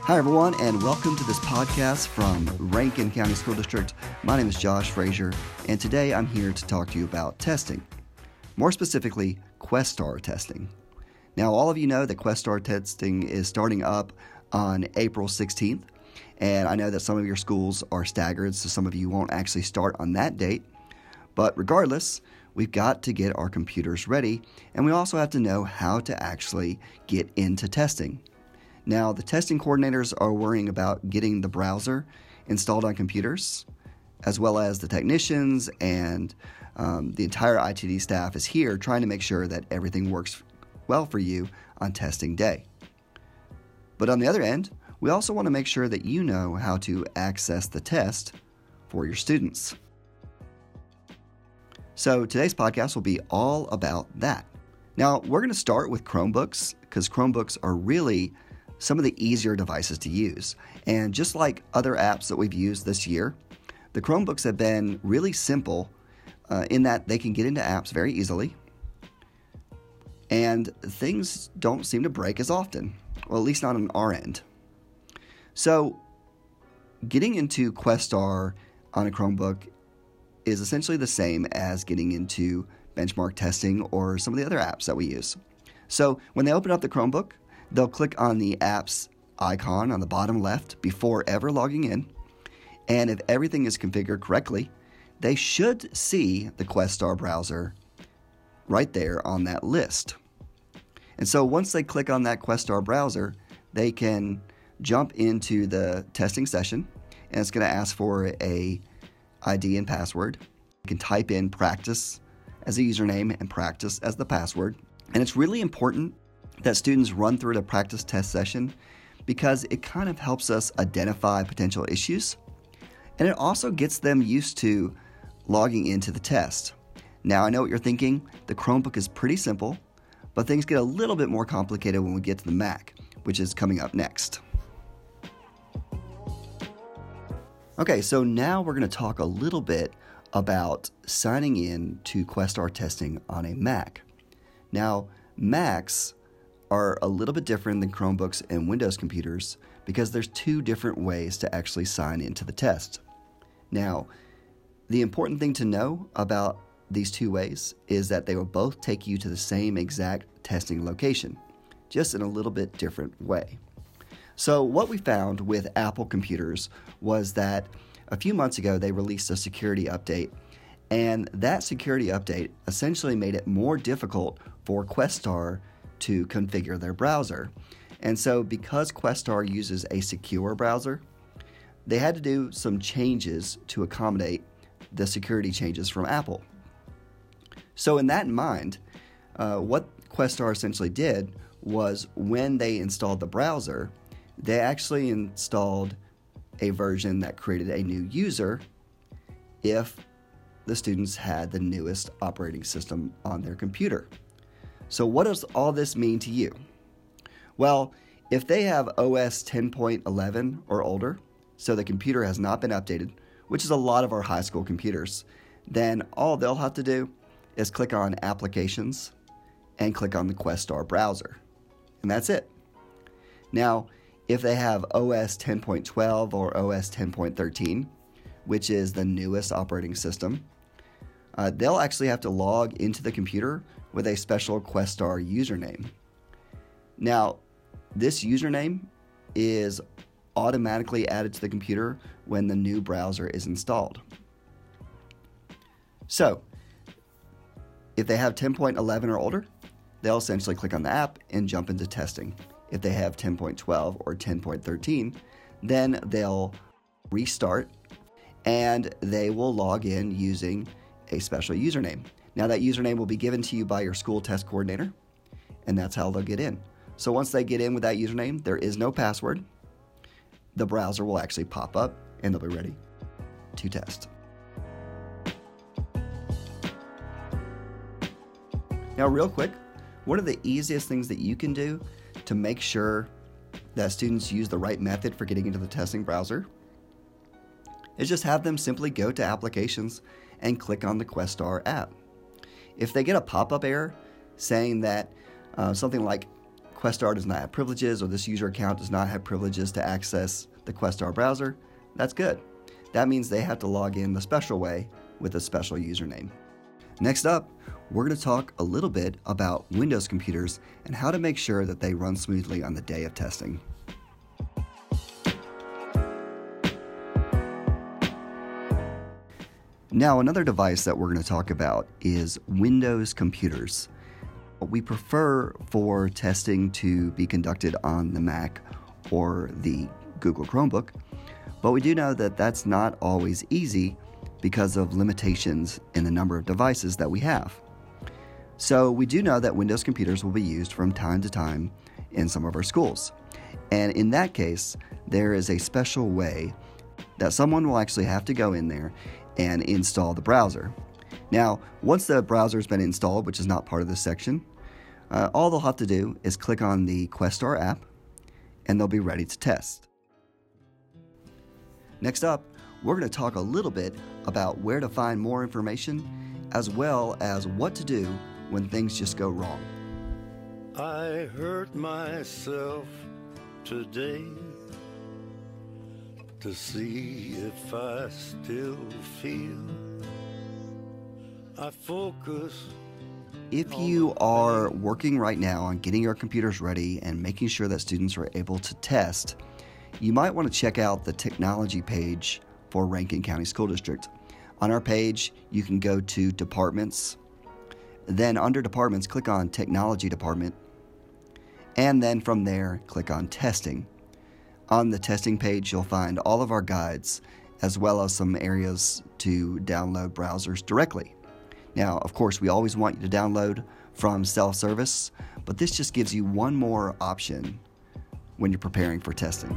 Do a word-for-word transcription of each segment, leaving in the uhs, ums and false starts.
Hi, everyone, and welcome to this podcast from Rankin County School District. My name is Josh Frazier, and today I'm here to talk to you about testing. More specifically, Questar testing. Now, all of you know that Questar testing is starting up on April sixteenth, and I know that some of your schools are staggered, so some of you won't actually start on that date. But regardless, we've got to get our computers ready, and we also have to know how to actually get into testing. Now, the testing coordinators are worrying about getting the browser installed on computers, as well as the technicians and um, the entire I T D staff is here trying to make sure that everything works well for you on testing day. But on the other end, we also want to make sure that you know how to access the test for your students. So today's podcast will be all about that. Now, we're going to start with Chromebooks because Chromebooks are really some of the easier devices to use. And just like other apps that we've used this year, the Chromebooks have been really simple uh, in that they can get into apps very easily, and things don't seem to break as often, well, at least not on our end. So getting into Questar on a Chromebook is essentially the same as getting into benchmark testing or some of the other apps that we use. So when they open up the Chromebook, they'll click on the apps icon on the bottom left before ever logging in, and if everything is configured correctly, they should see the Questar browser right there on that list. And so once they click on that Questar browser, they can jump into the testing session, and it's going to ask for a I D and password. You can type in practice as a username and practice as the password. And it's really important that students run through the practice test session because it kind of helps us identify potential issues, and it also gets them used to logging into the test. Now, I know what you're thinking. The Chromebook is pretty simple, but things get a little bit more complicated when we get to the Mac, which is coming up next. Okay, so now we're going to talk a little bit about signing in to Questar testing on a Mac. Now, Macs are a little bit different than Chromebooks and Windows computers because there's two different ways to actually sign into the test. Now, the important thing to know about these two ways is that they will both take you to the same exact testing location, just in a little bit different way. So what we found with Apple computers was that a few months ago they released a security update, and that security update essentially made it more difficult for Questar to configure their browser. And so because Questar uses a secure browser, they had to do some changes to accommodate the security changes from Apple. So in that in mind, uh, what Questar essentially did was when they installed the browser, they actually installed a version that created a new user if the students had the newest operating system on their computer. So what does all this mean to you? Well, if they have O S ten point eleven or older, so the computer has not been updated, which is a lot of our high school computers, then all they'll have to do is click on Applications and click on the Questar browser. And that's it. Now, if they have O S ten point twelve or O S ten point thirteen, which is the newest operating system, uh, they'll actually have to log into the computer with a special Questar username. Now, this username is automatically added to the computer when the new browser is installed. So, if they have ten point eleven or older, they'll essentially click on the app and jump into testing. If they have ten point twelve or ten point thirteen, then they'll restart and they will log in using a special username. Now that username will be given to you by your school test coordinator, and that's how they'll get in. So once they get in with that username, there is no password. The browser will actually pop up and they'll be ready to test. Now, real quick, one of the easiest things that you can do to make sure that students use the right method for getting into the testing browser is just have them simply go to Applications and click on the Questar app. If they get a pop-up error saying that uh, something like Questar does not have privileges, or this user account does not have privileges to access the Questar browser, that's good. That means they have to log in the special way with a special username. Next up, we're going to talk a little bit about Windows computers and how to make sure that they run smoothly on the day of testing. Now, another device that we're going to talk about is Windows computers. We prefer for testing to be conducted on the Mac or the Google Chromebook, but we do know that that's not always easy because of limitations in the number of devices that we have. So we do know that Windows computers will be used from time to time in some of our schools. And in that case, there is a special way that someone will actually have to go in there and install the browser. Now, once the browser has been installed, which is not part of this section, uh, all they'll have to do is click on the Questar app and they'll be ready to test. Next up, we're going to talk a little bit about where to find more information, as well as what to do when things just go wrong. I hurt myself today to see if I still feel. I focus. If you are working right now on getting your computers ready and making sure that students are able to test, you might want to check out the technology page for Rankin County School District. On our page, you can go to Departments. Then under Departments, click on Technology Department. And then from there, click on Testing. On the testing page, you'll find all of our guides, as well as some areas to download browsers directly. Now, of course, we always want you to download from self-service, but this just gives you one more option when you're preparing for testing.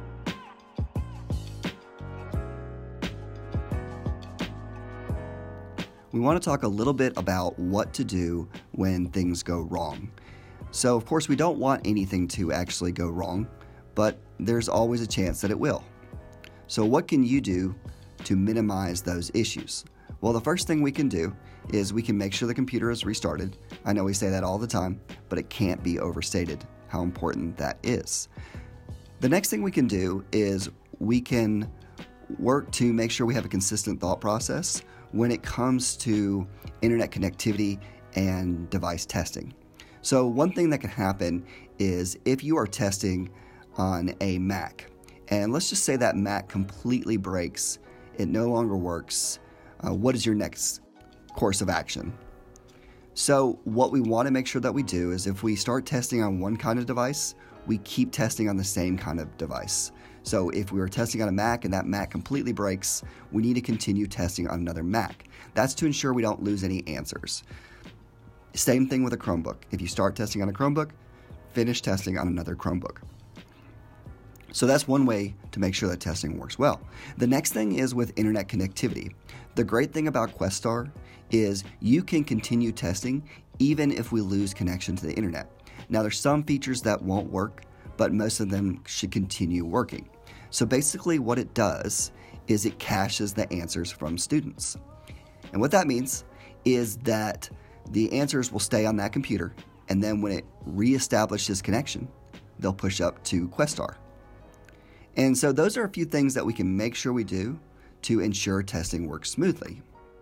We want to talk a little bit about what to do when things go wrong. So, of course, we don't want anything to actually go wrong, but there's always a chance that it will. So what can you do to minimize those issues? Well, the first thing we can do is we can make sure the computer is restarted. I know we say that all the time, but it can't be overstated how important that is. The next thing we can do is we can work to make sure we have a consistent thought process when it comes to internet connectivity and device testing. So one thing that can happen is if you are testing on a Mac, and let's just say that Mac completely breaks, it no longer works, uh, what is your next course of action? So what we want to make sure that we do is if we start testing on one kind of device, we keep testing on the same kind of device. So if we were testing on a Mac and that Mac completely breaks, we need to continue testing on another Mac. That's to ensure we don't lose any answers. Same thing with a Chromebook. If you start testing on a Chromebook, finish testing on another Chromebook. So that's one way to make sure that testing works well. The next thing is with internet connectivity. The great thing about Questar is you can continue testing even if we lose connection to the internet. Now there's some features that won't work, but most of them should continue working. So basically what it does is it caches the answers from students. And what that means is that the answers will stay on that computer, and then when it reestablishes connection, they'll push up to Questar. And so those are a few things that we can make sure we do to ensure testing works smoothly.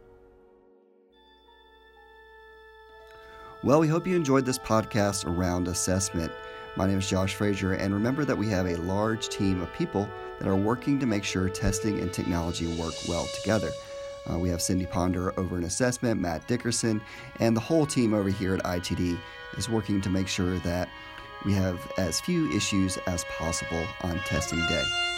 Well, we hope you enjoyed this podcast around assessment. My name is Josh Frazier, and remember that we have a large team of people that are working to make sure testing and technology work well together. Uh, we have Cindy Ponder over in assessment, Matt Dickerson, and the whole team over here at I T D is working to make sure that we have as few issues as possible on testing day.